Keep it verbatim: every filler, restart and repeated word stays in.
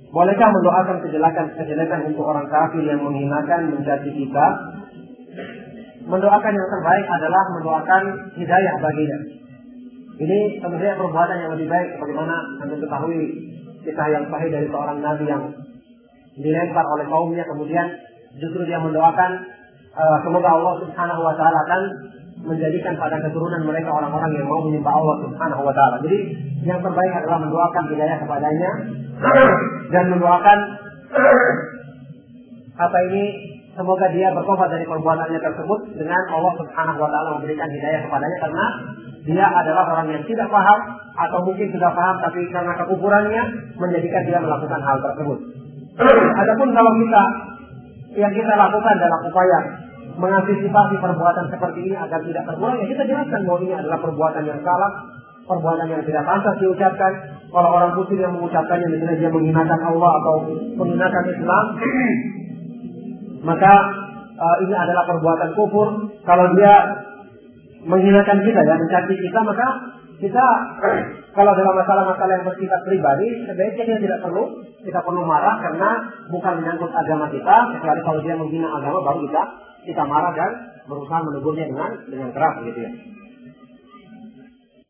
Bolehkah mendoakan kejelekan-kejelekan untuk orang kafir yang menghinakan, mencaci kita? Mendoakan yang terbaik adalah mendoakan hidayah baginya. Ini tentunya perbuatan yang lebih baik, sebagaimana Anda ketahui kisah yang sahih dari seorang nabi yang dilempar oleh kaumnya, kemudian justru dia mendoakan uh, semoga Allah Subhanahu wa taala akan menjadikan pada keturunan mereka orang-orang yang mau menyembah Allah Subhanahu wa taala. Jadi yang terbaik adalah mendoakan hidayah kepadanya dan mendoakan apa ini, semoga dia bertobat dari perbuatannya tersebut dengan Allah Subhanahu wa taala memberikan hidayah kepadanya, karena dia adalah orang yang tidak paham atau mungkin sudah paham tapi karena kekufurannya menjadikan dia melakukan hal tersebut. Adapun kalau kita yang kita lakukan dalam upaya mengantisipasi perbuatan seperti ini agar tidak terulang, ya kita jelaskan bahwa ini adalah perbuatan yang salah, perbuatan yang tidak pantas diucapkan. Kalau orang muslim yang mengucapkannya misalnya dia menghinakan Allah atau menghinakan Islam, maka uh, ini adalah perbuatan kufur. Kalau dia menghinakan kita, ya, mencaci kita, maka kita kalau dalam masalah-masalah yang bersifat pribadi, sebaiknya dia tidak perlu kita perlu marah karena bukan menyangkut agama kita. Kecuali kalau dia menghina agama, baru kita kita marah dan berusaha menegurnya dengan dengan keras, gitu ya.